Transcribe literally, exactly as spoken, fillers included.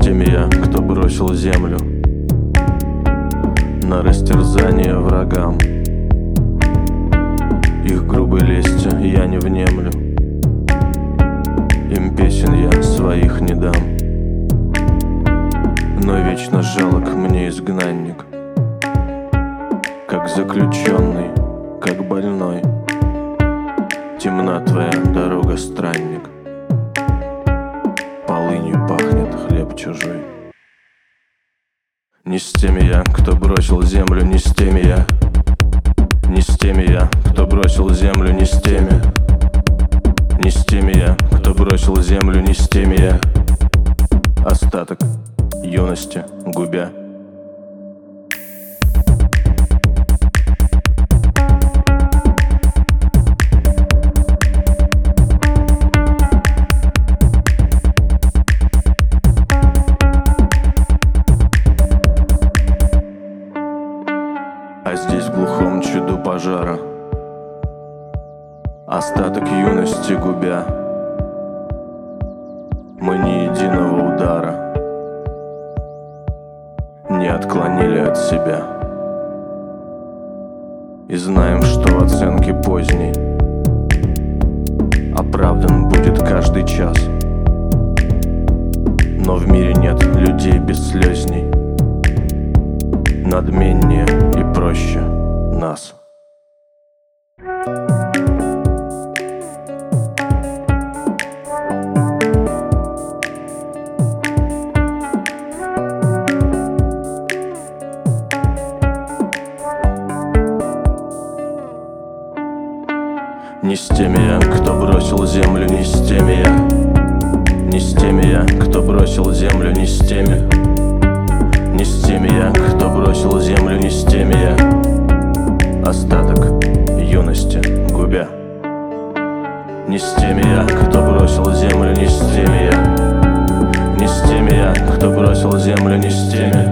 теми я, кто бросил землю на растерзание врагам. Их грубой лести я не внемлю, им песен я своих не дам. Но вечно жалок мне изгнанник, как заключенный, как больной. Темна твоя дорога, странник, полынью пахнет хлеб чужой. Не с теми я, кто бросил землю, не с теми я, не с теми я, кто бросил землю, не с теми, не с теми я, кто бросил землю, не с теми я, остаток юности губя. А здесь в глухом чаду пожара, остаток юности губя, мы ни единого удара не отклонили от себя. И знаем, что в оценке поздней оправдан будет каждый час. Но в мире нет людей бесслезней, надменнее и проще нас. Не с теми я, кто бросил землю, не с теми я, не с теми я, кто бросил землю, не с теми, не с теми я, кто бросил землю, не с теми я, остаток юности губя. Не с теми я, кто бросил землю, не с теми я, не с теми я, кто бросил землю, не с теми,